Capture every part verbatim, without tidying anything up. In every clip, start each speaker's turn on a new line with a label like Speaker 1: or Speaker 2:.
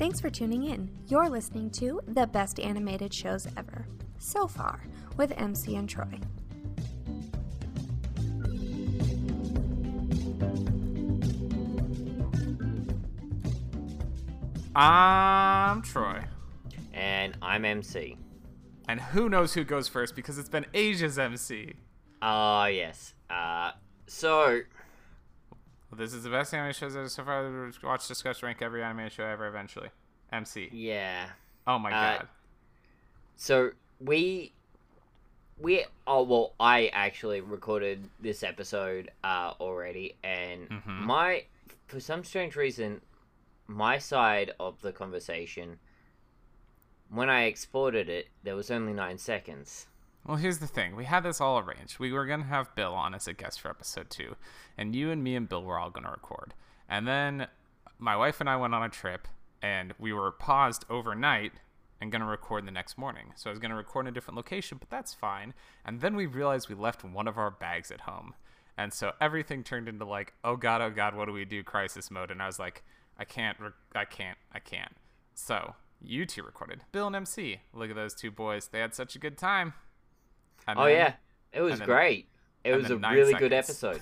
Speaker 1: Thanks for tuning in. You're listening to the best animated shows ever, so far, with M C and Troy.
Speaker 2: I'm Troy.
Speaker 3: And I'm M C.
Speaker 2: And who knows who goes first because it's been ages, M C.
Speaker 3: Ah, uh, yes. Uh, so...
Speaker 2: Well, this is the best anime shows ever so far. Watch, discuss, rank every anime show ever eventually. M C.
Speaker 3: Yeah.
Speaker 2: Oh my
Speaker 3: uh,
Speaker 2: god.
Speaker 3: So, we... We... Oh, well, I actually recorded this episode uh, already, and
Speaker 2: mm-hmm.
Speaker 3: my... For some strange reason, my side of the conversation... When I exported it, there was only nine seconds.
Speaker 2: Well, here's the thing. We had this all arranged. We were going to have Bill on as a guest for episode two. And you and me and Bill were all going to record. And then my wife and I went on a trip. And we were paused overnight and going to record the next morning. So I was going to record in a different location, but that's fine. And then we realized we left one of our bags at home. And so everything turned into like, oh God, oh God, what do we do? Crisis mode. And I was like, I can't, re- I can't, I can't. So... You two recorded. Bill and M C. Look at those two boys. They had such a good time.
Speaker 3: And oh, then, yeah. It was
Speaker 2: then,
Speaker 3: great. It was a really
Speaker 2: seconds.
Speaker 3: good episode.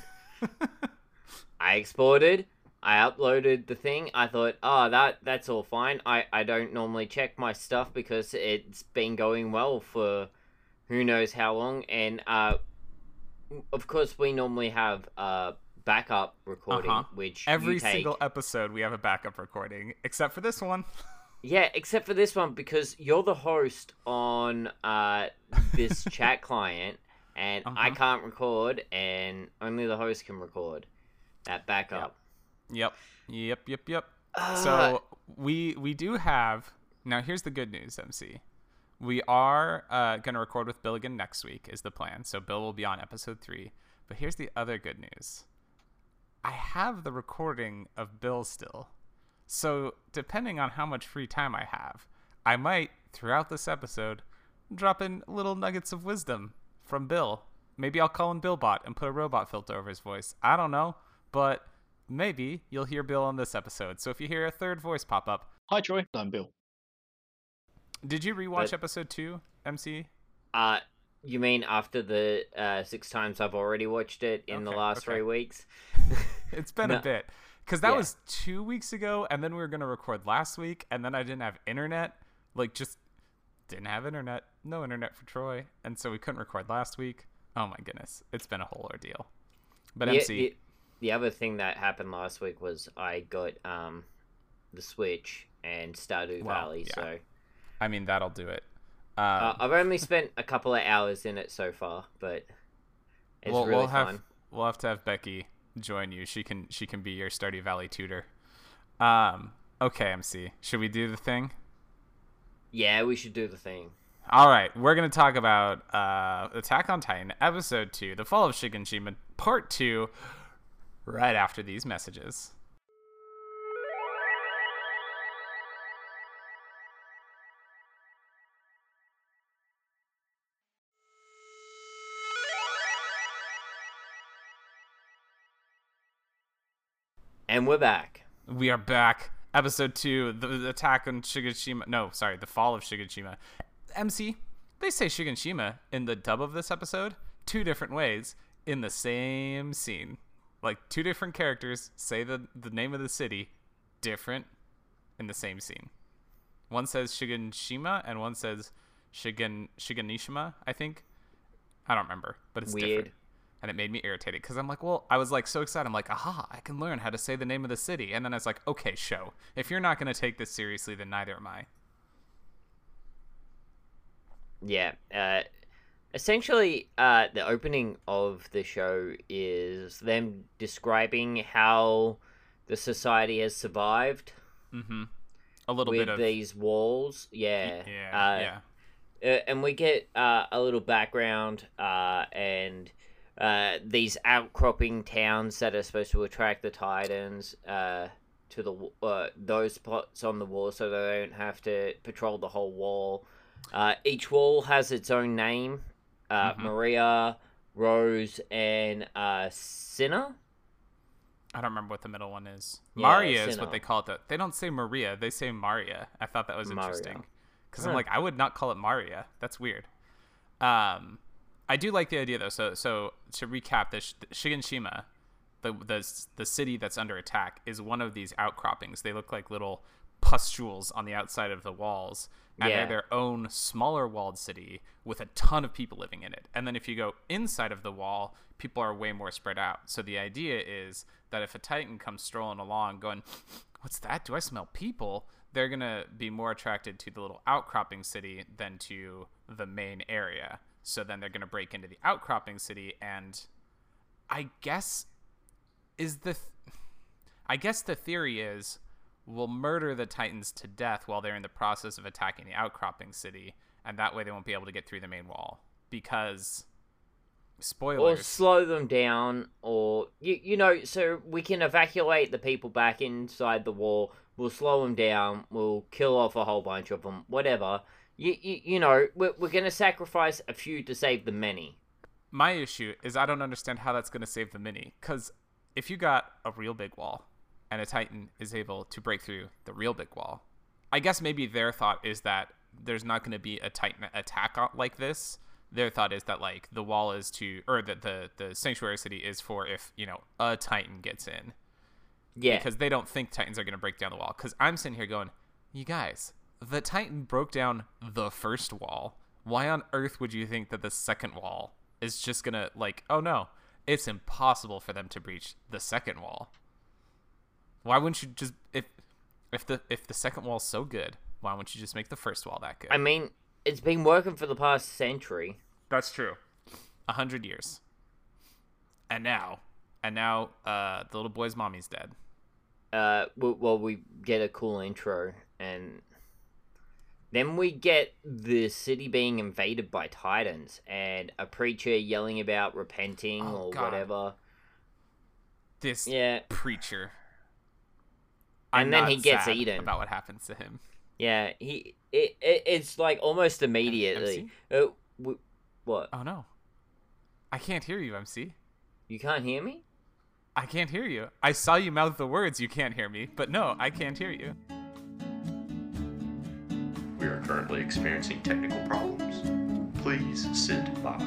Speaker 3: I exported. I uploaded the thing. I thought, oh, that that's all fine. I, I don't normally check my stuff because it's been going well for who knows how long. And, uh, of course, we normally have uh, backup recording,
Speaker 2: uh-huh.
Speaker 3: which
Speaker 2: Every
Speaker 3: you take...
Speaker 2: single episode we have a backup recording, except for this one.
Speaker 3: Yeah, except for this one, because you're the host on uh, this chat client, and uh-huh. I can't record, and only the host can record that backup.
Speaker 2: Yep, yep, yep, yep.
Speaker 3: Uh,
Speaker 2: so we we do have... Now, here's the good news, M C. We are uh, going to record with Bill again next week, is the plan. So Bill will be on episode three. But here's the other good news. I have the recording of Bill still. So, depending on how much free time I have, I might, throughout this episode, drop in little nuggets of wisdom from Bill. Maybe I'll call him Billbot and put a robot filter over his voice. I don't know, but maybe you'll hear Bill on this episode. So if you hear a third voice pop up...
Speaker 4: Hi, Troy. I'm Bill.
Speaker 2: Did you rewatch but, episode two, M C?
Speaker 3: Uh, you mean after the uh, six times I've already watched it in okay, the last okay. three weeks?
Speaker 2: It's been no. a bit. Because that
Speaker 3: yeah.
Speaker 2: was two weeks ago, and then we were going to record last week, and then I didn't have internet. Like, just didn't have internet. No internet for Troy. And so we couldn't record last week. Oh, my goodness. It's been a whole ordeal. But
Speaker 3: the,
Speaker 2: M C...
Speaker 3: The, the other thing that happened last week was I got um, the Switch and Stardew
Speaker 2: well,
Speaker 3: Valley,
Speaker 2: yeah.
Speaker 3: so...
Speaker 2: I mean, that'll do it. Um,
Speaker 3: uh, I've only spent a couple of hours in it so far, but it's
Speaker 2: well,
Speaker 3: really
Speaker 2: we'll have,
Speaker 3: fun.
Speaker 2: We'll have to have Becky... join you. She can she can be your Stardew Valley tutor. Um okay, M C, should we do the thing?
Speaker 3: Yeah, we should do the thing.
Speaker 2: All right, we're gonna talk about uh Attack on Titan episode two, The Fall of Shiganshima part two, right after these messages.
Speaker 3: And we're back.
Speaker 2: We are back. Episode two, the, the attack on Shiganshima. No, sorry, the fall of Shiganshima. M C, they say Shiganshima in the dub of this episode two different ways in the same scene. Like, two different characters say the, the name of the city different in the same scene. One says Shiganshima and one says Shigan Shiganishima, I think. I don't remember, but it's
Speaker 3: Weird.
Speaker 2: different. And it made me irritated because I'm like, well, I was like so excited. I'm like, aha, I can learn how to say the name of the city. And then I was like, okay, show. If you're not going to take this seriously, then neither am I.
Speaker 3: Yeah. Uh, essentially, uh, the opening of the show is them describing how the society has survived.
Speaker 2: Mm-hmm. A little
Speaker 3: with
Speaker 2: bit of...
Speaker 3: these walls. Yeah.
Speaker 2: Yeah,
Speaker 3: uh,
Speaker 2: yeah.
Speaker 3: Uh, and we get uh, a little background uh, and... Uh, these outcropping towns that are supposed to attract the Titans uh, to the uh, those spots on the wall, so they don't have to patrol the whole wall. Uh, each wall has its own name: uh,
Speaker 2: mm-hmm.
Speaker 3: Maria, Rose, and uh, Sinner.
Speaker 2: I don't remember what the middle one is.
Speaker 3: Yeah,
Speaker 2: Maria is
Speaker 3: Sinnoh.
Speaker 2: what they call it. Though. They don't say Maria. They say Maria. I thought that was
Speaker 3: Maria.
Speaker 2: interesting. Because
Speaker 3: Huh.
Speaker 2: I'm like, I would not call it Maria. That's weird. Um, I do like the idea, though. So so to recap, the Sh- Shiganshima, the, the, the city that's under attack, is one of these outcroppings. They look like little pustules on the outside of the walls. And
Speaker 3: Yeah.
Speaker 2: they're their own smaller walled city with a ton of people living in it. And then if you go inside of the wall, people are way more spread out. So the idea is that if a Titan comes strolling along going, what's that? Do I smell people? They're going to be more attracted to the little outcropping city than to the main area. So then they're going to break into the outcropping city. And I guess is the... Th- I guess the theory is we'll murder the Titans to death while they're in the process of attacking the outcropping city, and that way they won't be able to get through the main wall. Because, spoilers...
Speaker 3: Or slow them down, or, you, you know, so we can evacuate the people back inside the wall, we'll slow them down, we'll kill off a whole bunch of them, whatever. You, you, you know, we're, we're going to sacrifice a few to save the many.
Speaker 2: My issue is I don't understand how that's going to save the many, because if you got a real big wall, and a Titan is able to break through the real big wall, I guess maybe their thought is that there's not going to be a Titan attack like this. Their thought is that, like, the wall is to, or that the, the sanctuary city is for if, you know, a Titan gets in.
Speaker 3: Yeah.
Speaker 2: Because they don't think Titans are going to break down the wall. Because I'm sitting here going, you guys, the Titan broke down the first wall. Why on earth would you think that the second wall is just going to, like, oh no, it's impossible for them to breach the second wall. Why wouldn't you just, if if the if the second wall's so good, why wouldn't you just make the first wall that good?
Speaker 3: I mean, it's been working for the past century.
Speaker 2: That's true. A hundred years. And now, and now, uh, the little boy's mommy's dead.
Speaker 3: Uh, w- well, we get a cool intro, and then we get the city being invaded by Titans, and a preacher yelling about repenting
Speaker 2: Oh,
Speaker 3: or
Speaker 2: God.
Speaker 3: whatever.
Speaker 2: This
Speaker 3: Yeah.
Speaker 2: preacher.
Speaker 3: And
Speaker 2: I'm
Speaker 3: then
Speaker 2: not
Speaker 3: he gets
Speaker 2: sad
Speaker 3: eaten.
Speaker 2: about what happens to him.
Speaker 3: Yeah, he it, it it's like almost immediately. Uh, w- what?
Speaker 2: Oh no, I can't hear you, M C.
Speaker 3: You can't hear me?
Speaker 2: I can't hear you. I saw you mouth the words. You can't hear me, but no, I can't hear you.
Speaker 4: We are currently experiencing technical problems. Please sit by.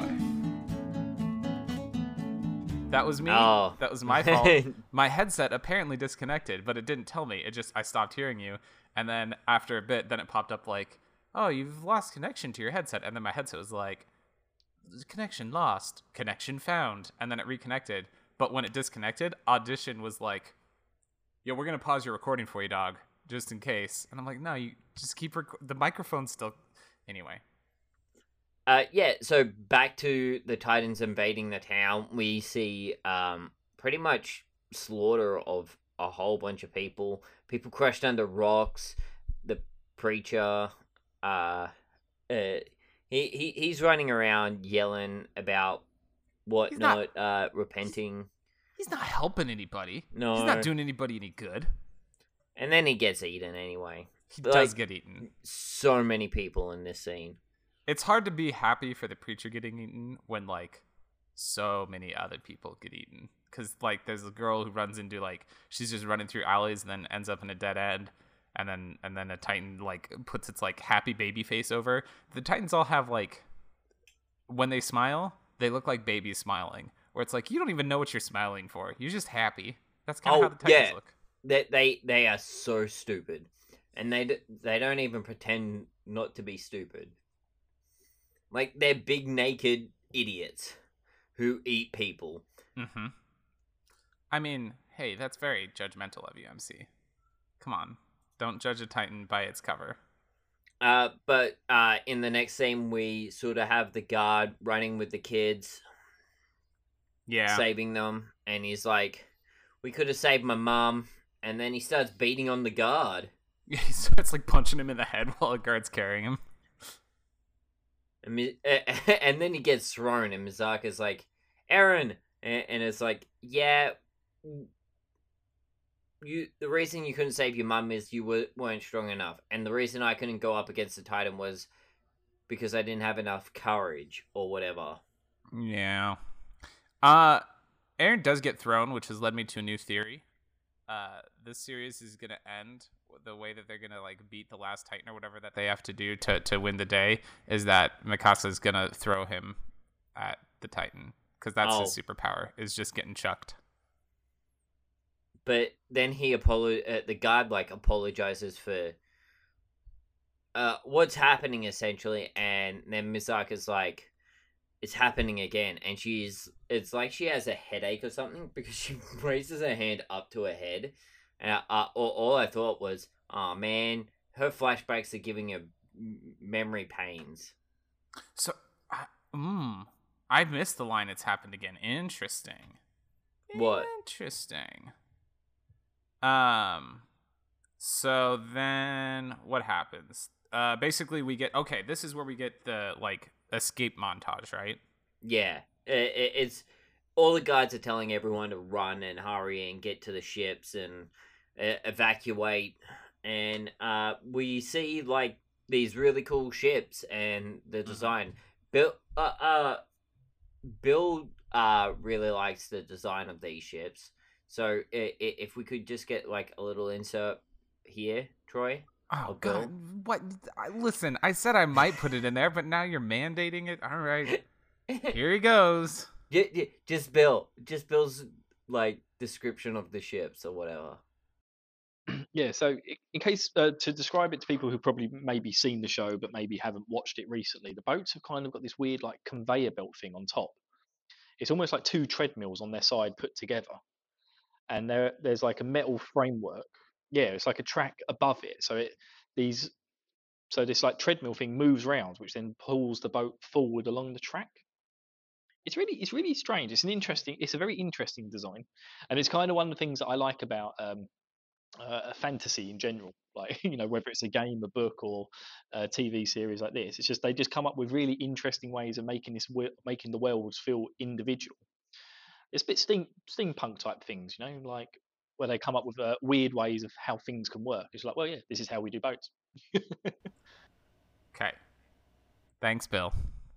Speaker 2: That was me.
Speaker 3: Oh.
Speaker 2: That was my fault. My headset apparently disconnected, but it didn't tell me. It just, I stopped hearing you. And then after a bit, then it popped up like, oh, you've lost connection to your headset. And then my headset was like, connection lost, connection found. And then it reconnected. But when it disconnected, Audition was like, yo, we're going to pause your recording for you, dog, just in case. And I'm like, no, you just keep, rec- the microphone's still, anyway.
Speaker 3: Uh, yeah, so back to the Titans invading the town, we see um, pretty much slaughter of a whole bunch of people. People crushed under rocks. The preacher, uh, uh, he, he he's running around yelling about whatnot,
Speaker 2: He's
Speaker 3: uh, repenting.
Speaker 2: He's not helping anybody.
Speaker 3: No.
Speaker 2: He's not doing anybody any good.
Speaker 3: And then he gets eaten anyway.
Speaker 2: He
Speaker 3: Like-
Speaker 2: does get eaten.
Speaker 3: So many people in this scene.
Speaker 2: It's hard to be happy for the preacher getting eaten when, like, so many other people get eaten. Because, like, there's a girl who runs into, like, she's just running through alleys and then ends up in a dead end. And then and then a Titan, like, puts its, like, happy baby face over. The Titans all have, like, when they smile, they look like babies smiling. Where it's like, you don't even know what you're smiling for. You're just happy. That's kind of
Speaker 3: Oh,
Speaker 2: how the Titans
Speaker 3: yeah.
Speaker 2: look.
Speaker 3: They, they, they are so stupid. And they, d- they don't even pretend not to be stupid. Like, they're big naked idiots who eat people.
Speaker 2: Mm-hmm. I mean, hey, that's very judgmental of you, M C. Come on. Don't judge a Titan by its cover.
Speaker 3: Uh, but uh, in the next scene, we sort of have the guard running with the kids,
Speaker 2: Yeah.
Speaker 3: saving them. And he's like, we could have saved my mom. And then he starts beating on the guard.
Speaker 2: He starts, like, punching him in the head while a guard's carrying him.
Speaker 3: And, Mi- and then he gets thrown, and Mizaka's like, Eren! And, and it's like, yeah, you. The reason you couldn't save your mum is you were, weren't strong enough. And the reason I couldn't go up against the Titan was because I didn't have enough courage, or whatever.
Speaker 2: Yeah. Uh, Aaron does get thrown, which has led me to a new theory. Uh, this series is gonna end the way that they're gonna like beat the last Titan or whatever that they have to do to to win the day is that Mikasa is gonna throw him at the Titan because that's
Speaker 3: Oh.
Speaker 2: his superpower is just getting chucked.
Speaker 3: But then he apolo- uh, the guard like apologizes for uh what's happening essentially, and then Misaka's like, it's happening again, and she's it's like she has a headache or something because she raises her hand up to her head, and I, uh, all, all I thought was, oh man, her flashbacks are giving her m- memory pains.
Speaker 2: So, I, mm, I missed the line. It's happened again. Interesting.
Speaker 3: What?
Speaker 2: Interesting. Um. So then, what happens? Uh, basically, we get okay. This is where we get the like escape montage, right?
Speaker 3: Yeah, it, it, it's all the guards are telling everyone to run and hurry and get to the ships and uh, evacuate, and uh, we see like these really cool ships and the design. Bill, uh, uh, Bill, uh, really likes the design of these ships. So i- i- if we could just get like a little insert here, Troy.
Speaker 2: Oh
Speaker 3: Oh,
Speaker 2: God!
Speaker 3: Bill?
Speaker 2: What? I, listen, I said I might put it in there, but now you're mandating it. All right, here he goes.
Speaker 3: Ju- ju- just Bill, just Bill's like description of the ships or whatever.
Speaker 5: Yeah, so i- in case uh, to describe it to people who probably maybe seen the show but maybe haven't watched it recently, the boats have kind of got this weird like conveyor belt thing on top. It's almost like two treadmills on their side put together, and there there's like a metal framework. Yeah, it's like a track above it. So it these so this like treadmill thing moves round, which then pulls the boat forward along the track. It's really it's really strange. It's an interesting it's a very interesting design, and it's kind of one of the things that I like about um, uh, fantasy in general. Like you know whether it's a game, a book, or a T V series like this, it's just they just come up with really interesting ways of making this wo- making the worlds feel individual. It's a bit steam steampunk type things, you know, like where they come up with uh, weird ways of how things can work. It's like, well, yeah, this is how we do boats.
Speaker 2: Okay. Thanks, Bill.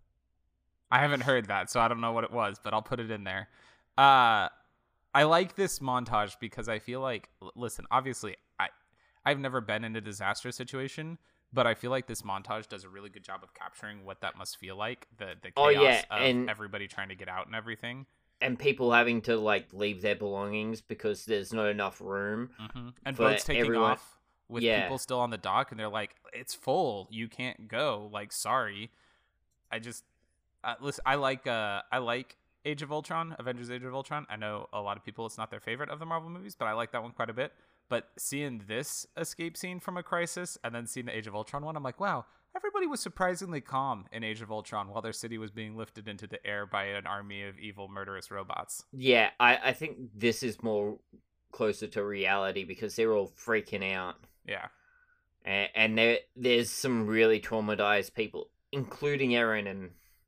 Speaker 2: I haven't heard that, so I don't know what it was, but I'll put it in there. Uh, I like this montage because I feel like, l- listen, obviously, I, I've never been in a disaster situation, but I feel like this montage does a really good job of capturing what that must feel like, the the chaos
Speaker 3: Oh, yeah,
Speaker 2: of
Speaker 3: and-
Speaker 2: everybody trying to get out and everything.
Speaker 3: And people having to like leave their belongings because there's not enough room.
Speaker 2: Mm-hmm. And
Speaker 3: For
Speaker 2: boats taking
Speaker 3: everyone-
Speaker 2: off with
Speaker 3: Yeah.
Speaker 2: people still on the dock, and they're like, "It's full, you can't go." Like, sorry. I just uh, listen. I like uh, I like Age of Ultron, Avengers: Age of Ultron. I know a lot of people it's not their favorite of the Marvel movies, but I like that one quite a bit. But seeing this escape scene from a crisis and then seeing the Age of Ultron one, I'm like, wow, everybody was surprisingly calm in Age of Ultron while their city was being lifted into the air by an army of evil, murderous robots.
Speaker 3: Yeah, I, I think this is more closer to reality because they're all freaking out.
Speaker 2: Yeah.
Speaker 3: And, and there there's some really traumatized people, including Eren and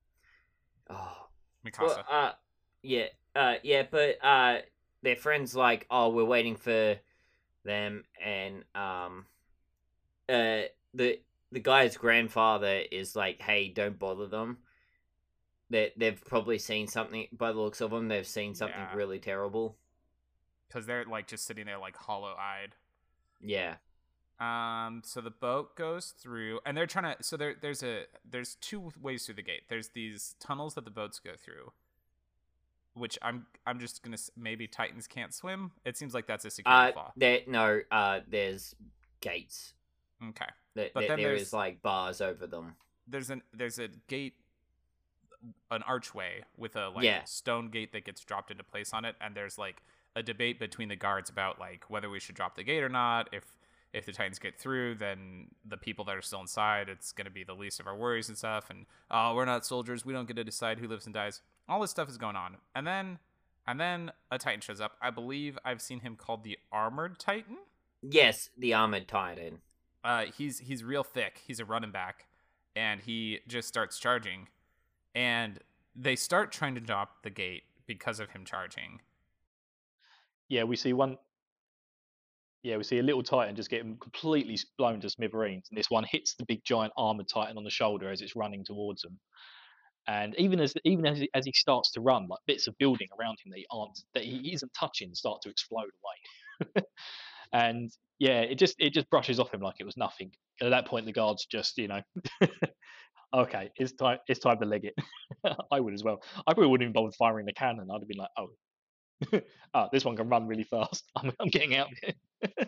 Speaker 3: oh
Speaker 2: Mikasa.
Speaker 3: well, uh yeah, uh yeah, but uh their friends like, oh, we're waiting for them, and um uh the the guy's grandfather is like, hey, don't bother them. They they've probably seen something by the looks of them. They've seen something
Speaker 2: Yeah.
Speaker 3: really terrible.
Speaker 2: Because they're like just sitting there like hollow-eyed.
Speaker 3: Yeah.
Speaker 2: Um, so the boat goes through, and they're trying to. So there, there's a there's two ways through the gate. There's these tunnels that the boats go through, which I'm I'm just gonna s- maybe Titans can't swim. It seems like that's a security
Speaker 3: Uh,
Speaker 2: flaw.
Speaker 3: there no. Uh, there's gates.
Speaker 2: Okay,
Speaker 3: There,
Speaker 2: But
Speaker 3: there,
Speaker 2: then
Speaker 3: there
Speaker 2: there's-
Speaker 3: is like bars over them.
Speaker 2: there's an there's a gate, an archway with a like
Speaker 3: Yeah.
Speaker 2: stone gate that gets dropped into place on it, and there's like a debate between the guards about like whether we should drop the gate or not. If if the Titans get through, then the people that are still inside, it's going to be the least of our worries and stuff. And oh, we're not soldiers, we don't get to decide who lives and dies. All this stuff is going on, and then and then a Titan shows up. I believe I've seen him called the Armored Titan.
Speaker 3: Yes, the armored titan.
Speaker 2: Uh, he's he's real thick. He's a running back, and he just starts charging, and they start trying to drop the gate because of him charging.
Speaker 5: Yeah, we see one. Yeah, we see a little Titan just getting completely s- blown to smithereens, and this one hits the big giant armored Titan on the shoulder as it's running towards them. And even as even as he, as he starts to run, like bits of building around him that he aren't that he isn't touching start to explode away. And yeah, it just it just brushes off him like it was nothing. At that point, the guards just you know, okay, it's time it's time to leg it. I would as well. I probably wouldn't even bother firing the cannon. I'd have been like, oh, oh, this one can run really fast. I'm I'm getting out of here.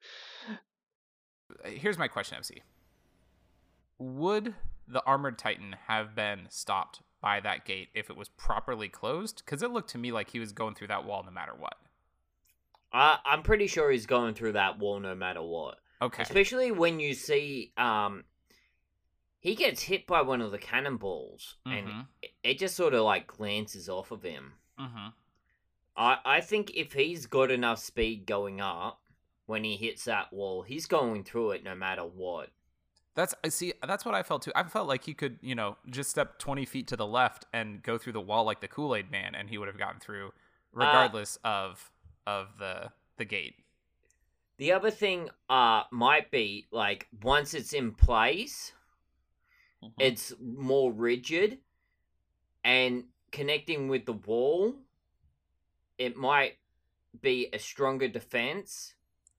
Speaker 2: Here's my question, M C. Would the armored titan have been stopped by that gate if it was properly closed? Because it looked to me like he was going through that wall no matter what.
Speaker 3: I, I'm pretty sure he's going through that wall no matter what.
Speaker 2: Okay.
Speaker 3: Especially when you see um, he gets hit by one of the cannonballs,
Speaker 2: Mm-hmm.
Speaker 3: and it, it just sort of like glances off of him.
Speaker 2: Mm-hmm.
Speaker 3: I, I think if he's got enough speed going up when he hits that wall, he's going through it no matter what.
Speaker 2: That's I see. That's what I felt too. I felt like he could, you know, just step twenty feet to the left and go through the wall like the Kool-Aid Man, and he would have gotten through, regardless uh, of of the the gate.
Speaker 3: The other thing uh might be like once it's in place, mm-hmm. it's more rigid, and connecting with the wall, it might be a stronger defense.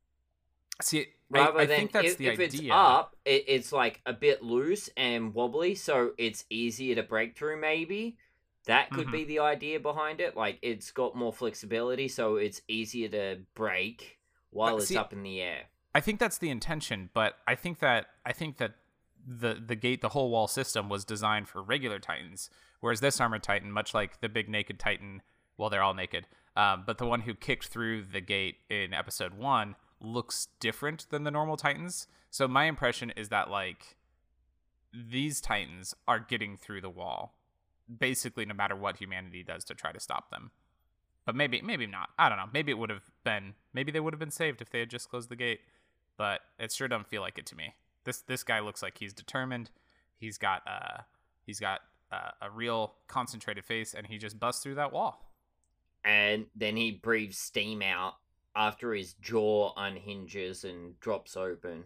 Speaker 2: See,
Speaker 3: rather
Speaker 2: I, I
Speaker 3: than
Speaker 2: think that's
Speaker 3: if,
Speaker 2: the
Speaker 3: if
Speaker 2: idea.
Speaker 3: it's up, it, it's like a bit loose and wobbly, so it's easier to break through. Maybe that could
Speaker 2: mm-hmm.
Speaker 3: be the idea behind it. Like it's got more flexibility, so it's easier to break while
Speaker 2: but,
Speaker 3: it's
Speaker 2: see,
Speaker 3: up in the air.
Speaker 2: I think that's the intention, but I think that I think that the the gate, the whole wall system, was designed for regular Titans, whereas this armored Titan, much like the big naked Titan, well, they're all naked, um, but the one who kicked through the gate in episode one looks different than the normal Titans. So my impression is that like these Titans are getting through the wall basically no matter what humanity does to try to stop them. But maybe maybe not. I don't know. Maybe it would have been maybe they would have been saved if they had just closed the gate. But it sure doesn't feel like it to me. This this guy looks like he's determined. He's got uh he's got uh, a real concentrated face, and he just busts through that wall.
Speaker 3: And then he breathes steam out after his jaw unhinges and drops open.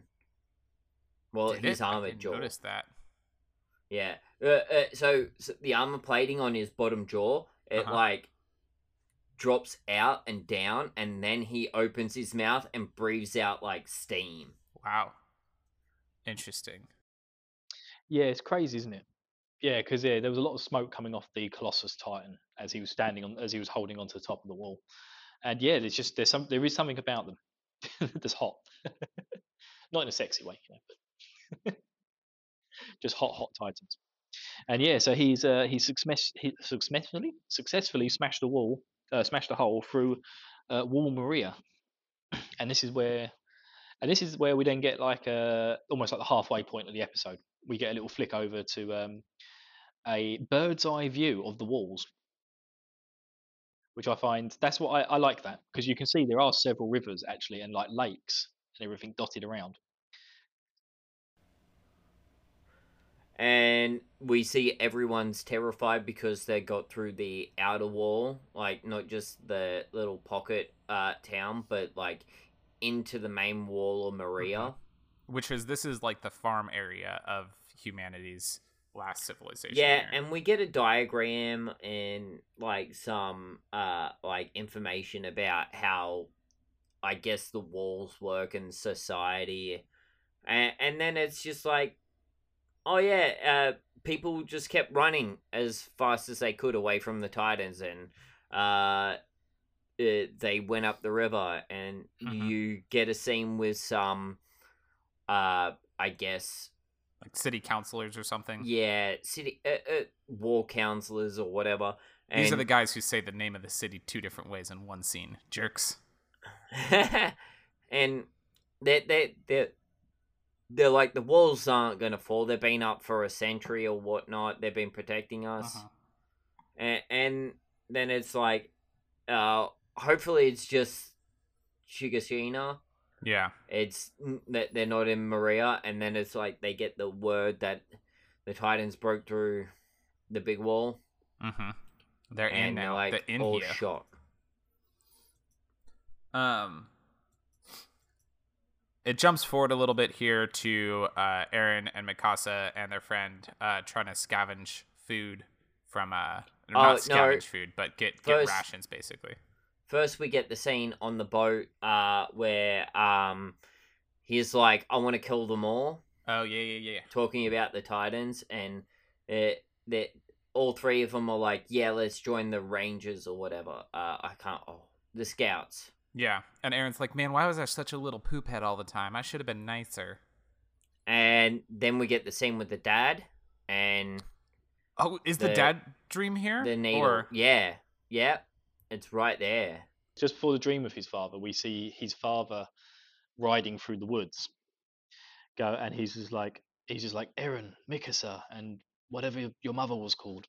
Speaker 3: Well,
Speaker 2: Did
Speaker 3: his
Speaker 2: it?
Speaker 3: armored
Speaker 2: I didn't
Speaker 3: jaw.
Speaker 2: notice that.
Speaker 3: Yeah. Uh, uh, so, so the armor plating on his bottom jaw, it
Speaker 2: Uh-huh.
Speaker 3: like drops out and down, and then he opens his mouth and breathes out like steam.
Speaker 2: Wow. Interesting.
Speaker 5: Yeah, it's crazy, isn't it? Yeah, because yeah, there was a lot of smoke coming off the Colossus Titan as he was standing on, as he was holding onto the top of the wall. And yeah, there's just there's some there is something about them that's hot, not in a sexy way, you know, but just hot, hot Titans. And yeah, so he's uh, he's success he successfully successfully smashed the wall, uh, smashed a hole through uh, Wall Maria, and this is where, and this is where we then get like a almost like the halfway point of the episode. We get a little flick over to um, a bird's eye view of the walls, which I find that's what I, I like that because you can see there are several rivers actually and like lakes and everything dotted around.
Speaker 3: And we see everyone's terrified because they got through the outer wall, like not just the little pocket uh, town, but like into the main wall of Maria.
Speaker 2: Mm-hmm. Which is, this is like the farm area of humanity's last civilization.
Speaker 3: Yeah,
Speaker 2: here.
Speaker 3: and we get a diagram and like some uh like information about how I guess the walls work in society. And and then it's just like, oh yeah, uh people just kept running as fast as they could away from the Titans, and uh it, they went up the river, and
Speaker 2: Mm-hmm.
Speaker 3: you get a scene with some uh I guess
Speaker 2: like city councilors or something.
Speaker 3: yeah, city uh, uh, war counselors or whatever. And
Speaker 2: These are the guys who say the name of the city two different ways in one scene. Jerks.
Speaker 3: and they they they they're like, the walls aren't gonna fall. They've been up for a century or whatnot. They've been protecting us,
Speaker 2: Uh-huh.
Speaker 3: and and then it's like, uh, hopefully it's just Shigashina.
Speaker 2: Yeah.
Speaker 3: It's that they're not in Maria, and then it's like they get the word that the Titans broke through the big wall,
Speaker 2: Mm-hmm. They're in
Speaker 3: and they're
Speaker 2: now.
Speaker 3: like
Speaker 2: They're in
Speaker 3: all
Speaker 2: here.
Speaker 3: shocked.
Speaker 2: Um, it jumps forward a little bit here to uh, Eren and Mikasa and their friend uh, trying to scavenge food from uh
Speaker 3: Oh,
Speaker 2: not scavenge
Speaker 3: no.
Speaker 2: food, but get
Speaker 3: First-
Speaker 2: get rations basically.
Speaker 3: First, we get the scene on the boat uh, where um, he's like, I want to kill them all,
Speaker 2: Oh yeah, yeah, yeah.
Speaker 3: talking about the Titans, and it, that all three of them are like, yeah, let's join the Rangers or whatever. Uh, I can't, oh, the Scouts.
Speaker 2: Yeah. And Aaron's like, man, why was I such a little poop head all the time? I should have been nicer.
Speaker 3: And then we get the scene with the dad and
Speaker 2: Oh, is the,
Speaker 3: The-
Speaker 2: dad dream here?
Speaker 3: the needle.
Speaker 2: Or
Speaker 3: Yeah, yeah, it's right there.
Speaker 5: Just before the dream of his father, we see his father riding through the woods. Go and he's just like he's just like Eren, Mikasa, and whatever your- your mother was called.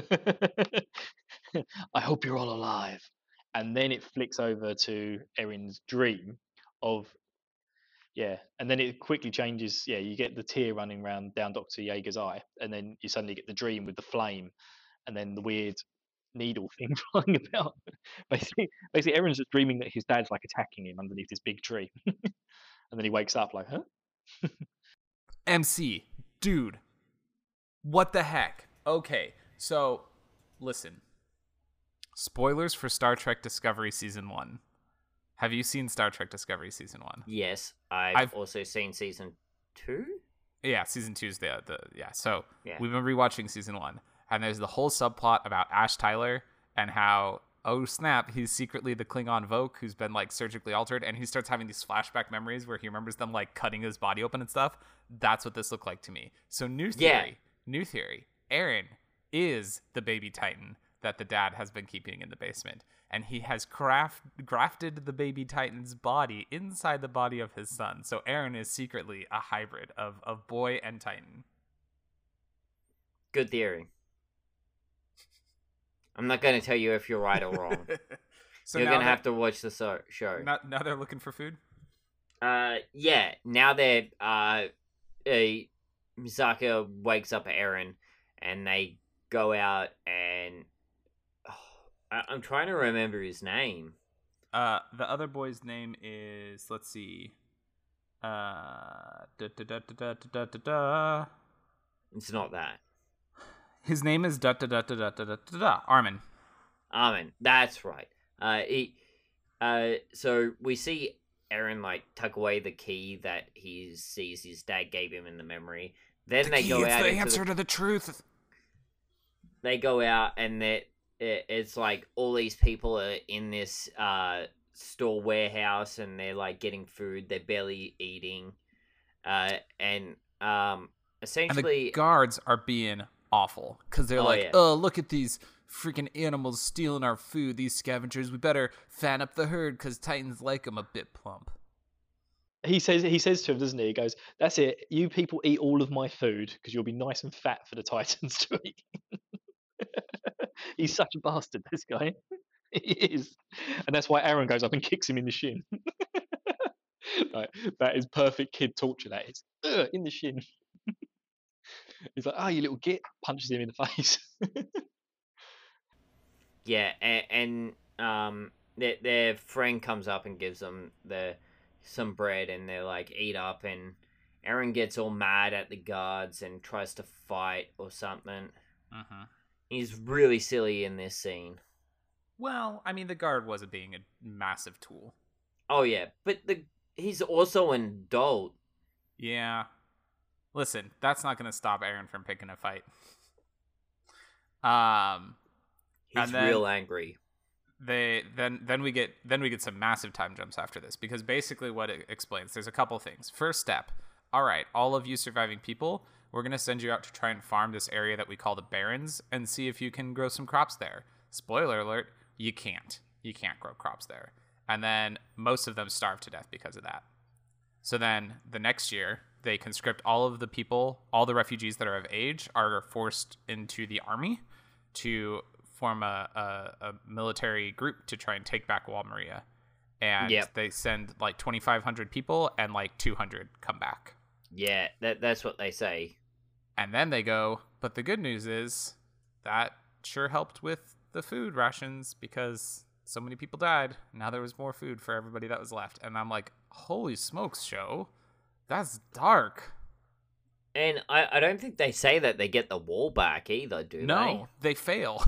Speaker 5: I hope you're all alive. And then it flicks over to Eren's dream of yeah, and then it quickly changes. Yeah, you get the tear running round down Doctor Jaeger's eye, and then you suddenly get the dream with the flame, and then the weird needle thing flying about. Basically, basically, Eren's just dreaming that his dad's like attacking him underneath this big tree, and then he wakes up like, huh?
Speaker 2: M C, dude, what the heck? Okay, so listen. Spoilers for Star Trek Discovery Season one. Have you seen Star Trek Discovery Season one?
Speaker 3: Yes, I've,
Speaker 2: I've-
Speaker 3: also seen season two.
Speaker 2: Yeah, Season two's the, the yeah. So
Speaker 3: Yeah.
Speaker 2: we've been rewatching Season one, and there's the whole subplot about Ash Tyler and how, oh snap, he's secretly the Klingon Voke who's been like surgically altered, and he starts having these flashback memories where he remembers them like cutting his body open and stuff. That's what this looked like to me. So new theory,
Speaker 3: Yeah.
Speaker 2: new theory. Eren is the baby Titan that the dad has been keeping in the basement, and he has craft grafted the baby Titan's body inside the body of his son. So Eren is secretly a hybrid of of boy and Titan.
Speaker 3: Good theory. I'm not going to tell you if you're right or wrong.
Speaker 2: So
Speaker 3: You're
Speaker 2: now
Speaker 3: going to
Speaker 2: that-
Speaker 3: have to watch the so- show.
Speaker 2: Now, now they're looking for food.
Speaker 3: Uh, yeah. Now that uh, uh, Misaka wakes up Eren, and they go out and oh, I- I'm trying to remember his name.
Speaker 2: Uh, the other boy's name is, let's see, uh, da, da, da, da, da, da, da, da.
Speaker 3: It's not that.
Speaker 2: His name is da da da da da da da da da Armin.
Speaker 3: Armin. That's right. Uh, he. Uh, so we see Eren like tuck away the key that he sees his dad gave him in the memory. Then
Speaker 2: The
Speaker 3: they
Speaker 2: key,
Speaker 3: go
Speaker 2: it's
Speaker 3: out
Speaker 2: the
Speaker 3: into
Speaker 2: answer
Speaker 3: the
Speaker 2: to the truth.
Speaker 3: they go out and that it, it's like all these people are in this uh store warehouse and they're like getting food. They're barely eating, uh, and um,
Speaker 2: And
Speaker 3: essentially,
Speaker 2: the guards are being awful because they're
Speaker 3: Oh,
Speaker 2: like,
Speaker 3: yeah.
Speaker 2: oh, look at these freaking animals stealing our food. These scavengers. We better fan up the herd because Titans like them a bit plump.
Speaker 5: He says he says to him, doesn't he? He goes, "That's it. You people eat all of my food because you'll be nice and fat for the Titans to eat." He's such a bastard, this guy. He is, and that's why Aaron goes up and kicks him in the shin. Like, that is perfect kid torture. That is Ugh, in the shin. He's like, "Oh, you little git!" Punches him in the face.
Speaker 3: yeah, and, and um, their their friend comes up and gives them the some bread, and they're like, eat up, and Eren gets all mad at the guards and tries to fight or something.
Speaker 2: Mm-hmm.
Speaker 3: He's really silly in this scene.
Speaker 2: Well, I mean, the guard wasn't being a massive tool.
Speaker 3: Oh yeah, but the he's also an adult.
Speaker 2: Yeah. Listen, that's not going to stop Eren from picking a fight. Um,
Speaker 3: He's
Speaker 2: And then-
Speaker 3: real angry.
Speaker 2: they then then we get then we get some massive time jumps after this because basically what it explains, there's a couple things. First step, all right, all of you surviving people, we're going to send you out to try and farm this area that we call the Barrens and see if you can grow some crops there. Spoiler alert, you can't. You can't grow crops there. And then most of them starve to death because of that. So then the next year, they conscript all of the people, all the refugees that are of age are forced into the army to form a, a, a military group to try and take back Wall Maria. And
Speaker 3: Yep.
Speaker 2: they send like twenty-five hundred people and like two hundred come back.
Speaker 3: Yeah, that that's what they say.
Speaker 2: And then they go, but the good news is that sure helped with the food rations because so many people died. Now there was more food for everybody that was left. And I'm like, holy smokes, show. That's dark.
Speaker 3: And I, I don't think they say that they get the wall back either, do
Speaker 2: No, they fail.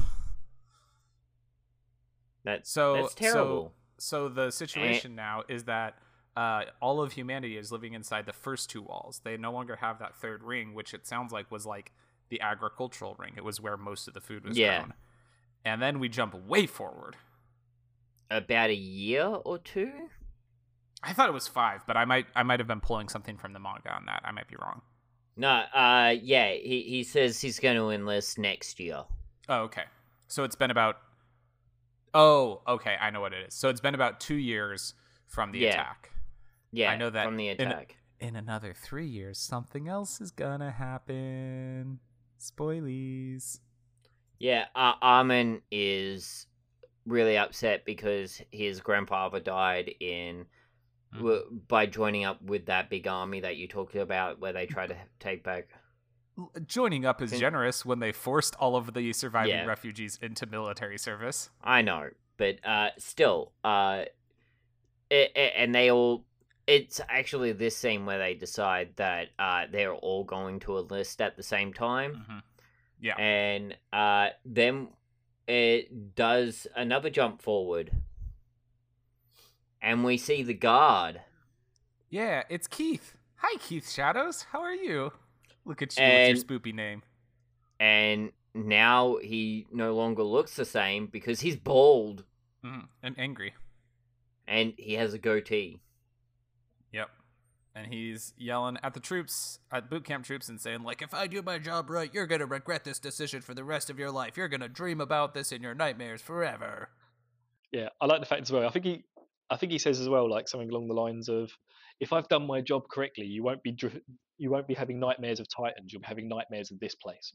Speaker 3: they? That,
Speaker 2: So
Speaker 3: that's terrible.
Speaker 2: So, so the situation now is that uh, all of humanity is living inside the first two walls. They no longer have that third ring, which it sounds like was like the agricultural ring. It was where most of the food was
Speaker 3: Yeah.
Speaker 2: grown. And then we jump way forward.
Speaker 3: About a year or two?
Speaker 2: I thought it was five, but I might I might have been pulling something from the manga on that. I might be wrong.
Speaker 3: No, uh, yeah, he, he says he's going to enlist next year.
Speaker 2: Oh, okay. So it's been about. Oh, okay. I know what it is. So it's been about two years from the
Speaker 3: Yeah.
Speaker 2: attack.
Speaker 3: Yeah,
Speaker 2: I know that
Speaker 3: from the
Speaker 2: in-
Speaker 3: attack.
Speaker 2: In another three years, something else is gonna happen. Spoilies.
Speaker 3: Yeah, uh, Armin is really upset because his grandfather died in
Speaker 2: Mhm.
Speaker 3: w- by joining up with that big army that you talked about, where they try to take back.
Speaker 2: L- Joining up is
Speaker 3: Think-
Speaker 2: generous when they forced all of the surviving
Speaker 3: Yeah.
Speaker 2: refugees into military service.
Speaker 3: I know, but uh, still, uh, it, it, and they all. It's actually this scene where they decide that uh, they're all going to enlist at the same time.
Speaker 2: Mm-hmm. Yeah.
Speaker 3: And uh, then it does another jump forward. And we see the guard.
Speaker 2: Yeah, it's Keith. Hi, Keith Shadows. How are you? Look at you
Speaker 3: And-
Speaker 2: with your spoopy name.
Speaker 3: And now he no longer looks the same because he's bald.
Speaker 2: hmm And angry.
Speaker 3: And he has a goatee.
Speaker 2: Yep. And he's yelling at the troops, at boot camp troops, and saying, like, if I do my job right, you're going to regret this decision for the rest of your life. You're going to dream about this in your nightmares forever.
Speaker 5: Yeah, I like the fact as well. I think he, I think he says as well, like something along the lines of, "If I've done my job correctly, you won't be, dr- you won't be having nightmares of Titans. You'll be having nightmares of this place."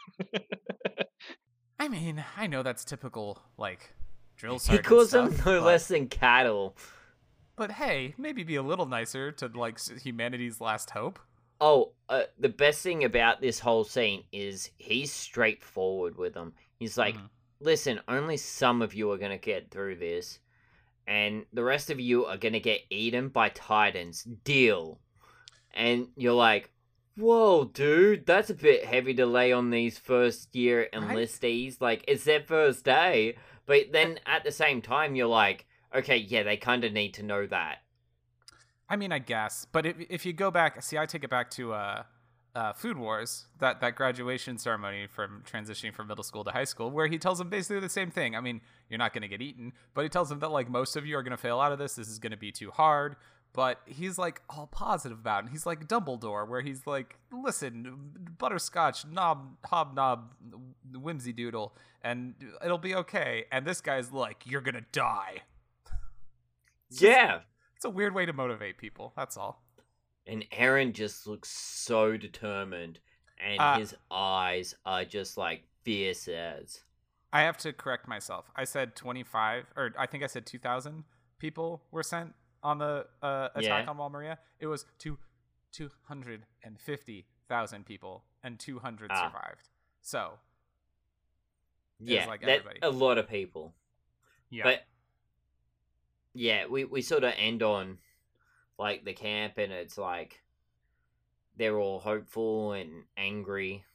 Speaker 2: I mean, I know that's typical, like, drill
Speaker 3: He
Speaker 2: sergeant
Speaker 3: calls
Speaker 2: stuff,
Speaker 3: them no
Speaker 2: but,
Speaker 3: less than cattle.
Speaker 2: but hey, maybe be a little nicer to, like, s- humanity's last hope.
Speaker 3: Oh, uh, the best thing about this whole scene is he's straightforward with them. He's like,
Speaker 2: Mhm.
Speaker 3: listen, only some of you are going to get through this, and the rest of you are going to get eaten by Titans. Deal. And you're like, whoa, dude, that's a bit heavy to lay on these first year
Speaker 2: Right?
Speaker 3: enlistees. Like, it's their first day. But then at the same time, you're like, okay, yeah, they kind of need to know that.
Speaker 2: I mean, I guess, but if if you go back, see, I take it back to uh, uh, Food Wars, that that graduation ceremony from transitioning from middle school to high school, where he tells them basically the same thing. I mean, you're not going to get eaten, but he tells them that like most of you are going to fail out of this. This is going to be too hard. But he's like all positive about it. And he's like Dumbledore, where he's like, listen, butterscotch, knob, hobnob, whimsy doodle, and it'll be okay. And this guy's like, you're gonna die. It's just-
Speaker 3: Yeah.
Speaker 2: It's a weird way to motivate people. That's all.
Speaker 3: And Aaron just looks so determined, and
Speaker 2: Uh,
Speaker 3: his eyes are just like fierce as.
Speaker 2: I have to correct myself. I said twenty-five, or I think I said two thousand people were sent on the uh, attack
Speaker 3: Yeah.
Speaker 2: on Walmaria. It was two, two hundred fifty thousand people, and two hundred
Speaker 3: Ah.
Speaker 2: survived. So, it was
Speaker 3: Yeah,
Speaker 2: like
Speaker 3: that's
Speaker 2: everybody.
Speaker 3: a lot of people.
Speaker 2: yeah.
Speaker 3: But yeah, we, we sort of end on like the camp, and it's like they're all hopeful and angry.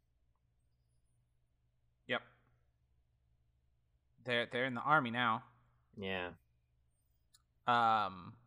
Speaker 2: Yep. They're they're in the army now.
Speaker 3: Yeah.
Speaker 2: Um.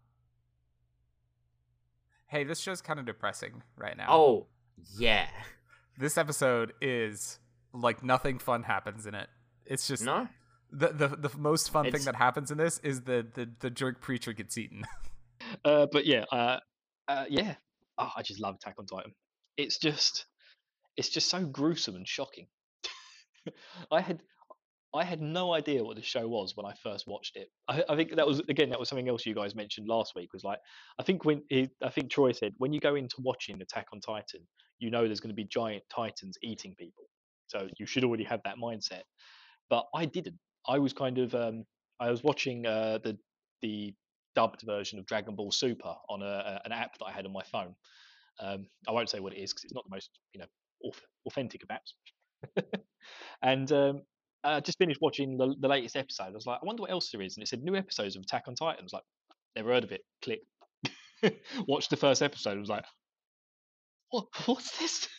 Speaker 2: Hey, this show's kind of depressing right now.
Speaker 3: Oh, yeah.
Speaker 2: This episode is like nothing fun happens in it. It's just
Speaker 3: No?
Speaker 2: the the the most fun
Speaker 3: It's-
Speaker 2: thing that happens in this is the the the jerk preacher gets eaten.
Speaker 5: Uh, but yeah, uh, uh, yeah. Oh, I just love Attack on Titan. It's just, it's just so gruesome and shocking. I had, I had no idea what the show was when I first watched it. I, I think that was again that was something else you guys mentioned last week. Was like, I think when he, I think Troy said when you go into watching Attack on Titan, you know there's going to be giant titans eating people, so you should already have that mindset. But I didn't. I was kind of, um, I was watching uh, the the dubbed version of Dragon Ball Super on a, a, an app that I had on my phone. Um, I won't say what it is because it's not the most, you know, auth- authentic of apps. and um, I just finished watching the, the latest episode. I was like, I wonder what else there is. And it said new episodes of Attack on Titan. I was like, never heard of it. Click. Watched the first episode. I was like, what? What's this?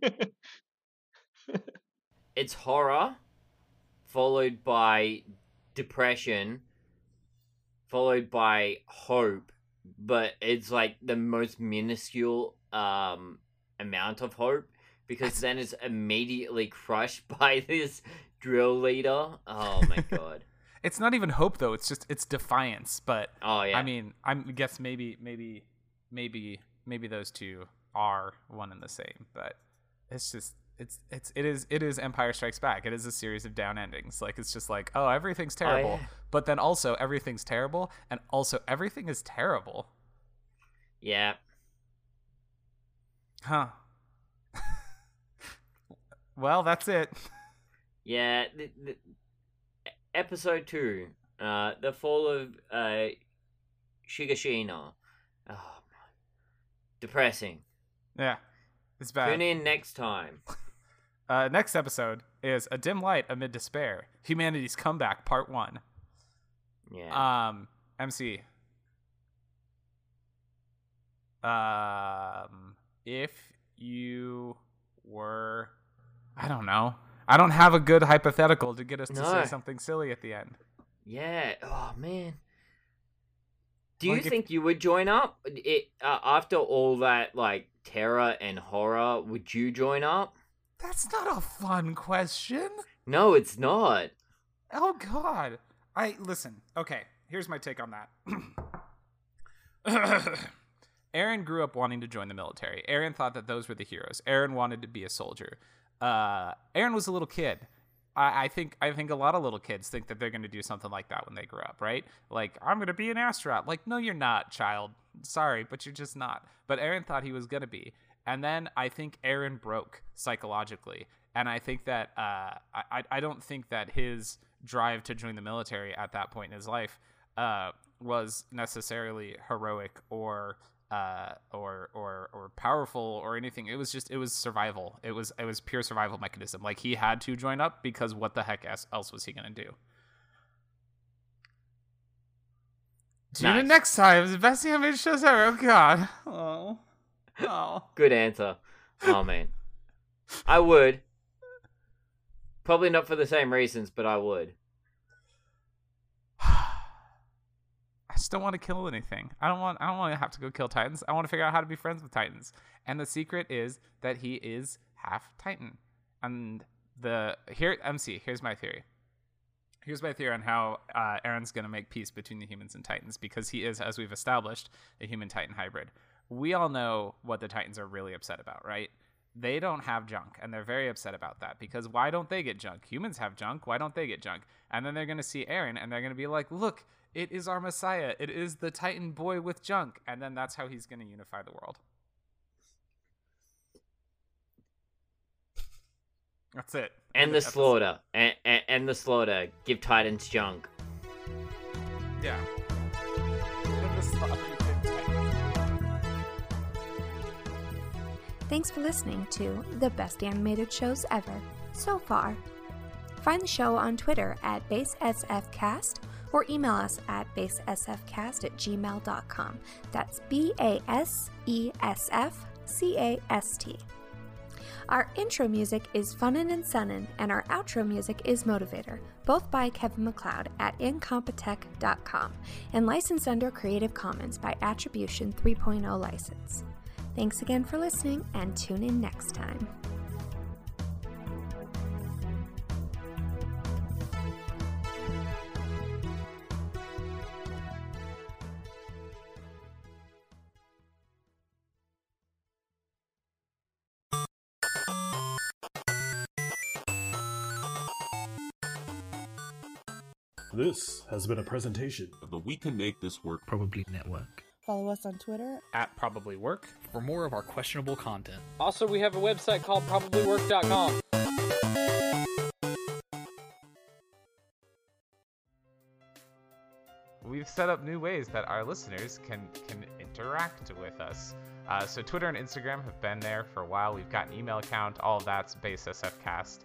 Speaker 3: It's horror, followed by depression, followed by hope, but it's like the most minuscule um amount of hope, because then it's immediately crushed by this drill leader. Oh my god.
Speaker 2: It's not even hope though. It's just it's defiance. But
Speaker 3: Oh yeah.
Speaker 2: I mean, I guess maybe maybe maybe maybe those two are one and the same. But it's just it's it's it is it is Empire Strikes Back. It is a series of down endings. Like it's just like, oh, everything's terrible,
Speaker 3: yeah.
Speaker 2: but then also everything's terrible, and also everything is terrible.
Speaker 3: Yeah.
Speaker 2: Huh. Well, that's it.
Speaker 3: Yeah. The, the, episode two, uh, the fall of uh, Shigashina. Oh man, depressing.
Speaker 2: Yeah, it's bad.
Speaker 3: Tune in next time.
Speaker 2: Uh, next episode is A Dim Light Amid Despair, Humanity's Comeback, Part one.
Speaker 3: Yeah.
Speaker 2: Um, M C. Um, if you were, I don't know. I don't have a good hypothetical to get us to
Speaker 3: No.
Speaker 2: say something silly at the end.
Speaker 3: Yeah. Oh man. Do you
Speaker 2: Like if-
Speaker 3: think you would join up? It uh, after all that like terror and horror, would you join up?
Speaker 2: That's not a fun question.
Speaker 3: No, it's not.
Speaker 2: Oh God. I listen. Okay, here's my take on that. Aaron grew up wanting to join the military. Aaron thought that those were the heroes. Aaron wanted to be a soldier. Uh, Aaron was a little kid. I, I think I think a lot of little kids think that they're going to do something like that when they grow up, right? Like, I'm going to be an astronaut. Like, no, you're not, child. Sorry, but you're just not. But Aaron thought he was going to be. And then I think Aaron broke psychologically. And I think that uh, I, I don't think that his drive to join the military at that point in his life uh, was necessarily heroic or uh, or or or powerful or anything. It was just it was survival. It was it was pure survival mechanism. Like, he had to join up because what the heck else was he gonna do? Tune in
Speaker 3: Nice.
Speaker 2: next time. It's the best animated shows ever. Oh God. Oh. Oh.
Speaker 3: Good answer. Oh man. I would. Probably not for the same reasons, but I would.
Speaker 2: I just don't want to kill anything. I don't want I don't want to have to go kill Titans. I want to figure out how to be friends with Titans. And the secret is that he is half Titan. And the here M C, here's my theory. Here's my theory on how uh, Aaron's going to make peace between the humans and Titans, because he is, as we've established, a human-Titan hybrid. We all know what the Titans are really upset about, right? They don't have junk, and they're very upset about that, because why don't they get junk? Humans have junk. Why don't they get junk? And then they're going to see Aaron, and they're going to be like, look, it is our Messiah. It is the Titan boy with junk. And then that's how he's going to unify the world. That's it.
Speaker 3: And the
Speaker 2: Episode.
Speaker 3: slaughter. And, and, and the slaughter. Give Titans junk.
Speaker 2: Yeah. And the slaughter of Titans.
Speaker 1: Thanks for listening to the best animated shows ever so far. Find the show on Twitter at BaseSFcast or email us at basesfcast at gmail dot com. That's B A S E S F C A S T. Our intro music is Funnin' and Sunnin', and our outro music is Motivator, both by Kevin MacLeod at incompetech dot com, and licensed under Creative Commons by Attribution three point oh license. Thanks again for listening, and tune in next time.
Speaker 6: This has been a presentation
Speaker 7: of the We Can Make This Work
Speaker 8: Probably Network.
Speaker 9: Follow us on Twitter.
Speaker 2: At Probably Work.
Speaker 8: For more of our questionable content.
Speaker 10: Also, we have a website called probably work dot com.
Speaker 2: We've set up new ways that our listeners can can interact with us. Uh, so Twitter and Instagram have been there for a while. We've got an email account. All of that's BaseSFcast.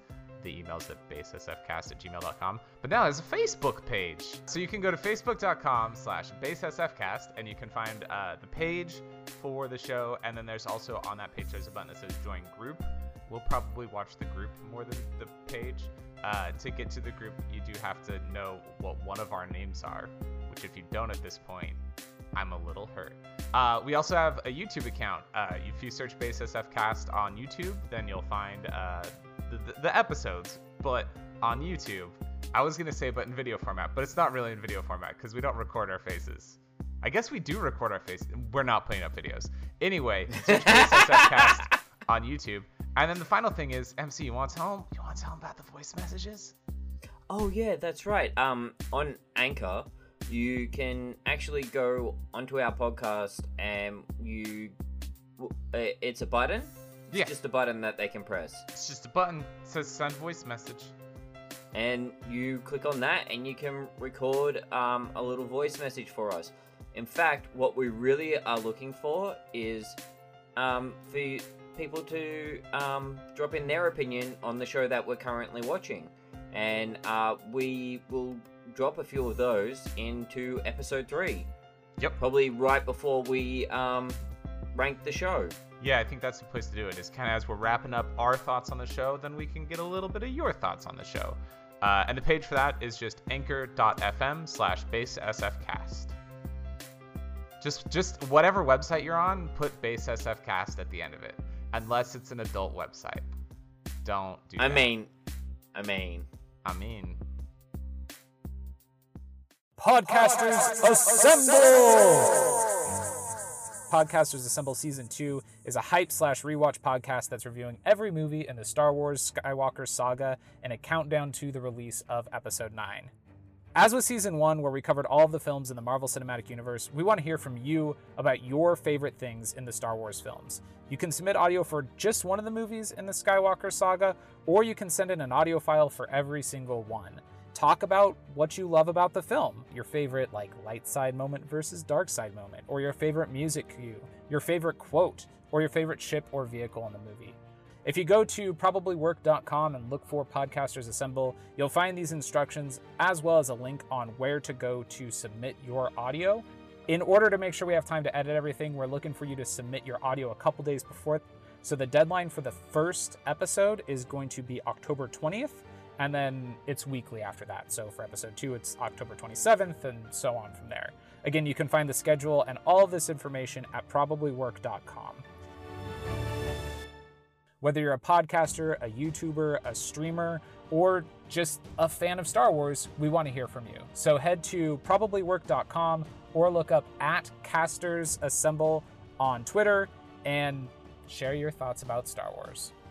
Speaker 2: the emails at basesfcast at gmail dot com. But now there's a Facebook page. So you can go to facebook.com slash basesfcast and you can find uh, the page for the show. And then there's also on that page, there's a button that says join group. We'll probably watch the group more than the page. Uh, to get to the group, you do have to know what one of our names are, which if you don't at this point, I'm a little hurt. Uh, we also have a YouTube account. Uh, if you search BaseSFcast on YouTube, then you'll find uh, the, the episodes. But on YouTube, I was going to say but in video format, but it's not really in video format because we don't record our faces. I guess we do record our faces. We're not putting up videos. Anyway, search BaseSFcast on YouTube. And then the final thing is, M C, you want to tell them? You want to tell them about the voice messages?
Speaker 3: Oh yeah, that's right. Um, on Anchor, you can actually go onto our podcast and you, it's a button. It's
Speaker 2: yeah.
Speaker 3: just a button that they can press.
Speaker 2: It's just a button. It says send voice message.
Speaker 3: And you click on that and you can record um, a little voice message for us. In fact, what we really are looking for is um, for you, people to um, drop in their opinion on the show that we're currently watching. And uh, we will drop a few of those into episode three.
Speaker 2: Yep.
Speaker 3: Probably right before we um, rank the show.
Speaker 2: Yeah, I think that's the place to do it. Is kind of as we're wrapping up our thoughts on the show, then we can get a little bit of your thoughts on the show. Uh, and the page for that is just anchor.fm slash basesfcast. Just, just whatever website you're on, put basesfcast at the end of it. Unless it's an adult website. Don't do
Speaker 3: I
Speaker 2: that.
Speaker 3: mean, I mean.
Speaker 2: I mean.
Speaker 7: Podcasters Assemble! Podcasters Assemble Season two is a hype slash rewatch podcast that's reviewing every movie in the Star Wars Skywalker saga and a countdown to the release of Episode nine. As with Season one, where we covered all of the films in the Marvel Cinematic Universe, we want to hear from you about your favorite things in the Star Wars films. You can submit audio for just one of the movies in the Skywalker saga, or you can send in an audio file for every single one. Talk about what you love about the film, your favorite like light side moment versus dark side moment, or your favorite music cue, your favorite quote, or your favorite ship or vehicle in the movie. If you go to probably work dot com and look for Podcasters Assemble, you'll find these instructions as well as a link on where to go to submit your audio. In order to make sure we have time to edit everything, we're looking for you to submit your audio a couple days before. So the deadline for the first episode is going to be October twentieth, and then it's weekly after that. So for episode two, it's October twenty-seventh, and so on from there. Again, you can find the schedule and all of this information at probably work dot com. Whether you're a podcaster, a YouTuber, a streamer, or just a fan of Star Wars, we want to hear from you. So head to probably work dot com or look up at Casters Assemble on Twitter and share your thoughts about Star Wars.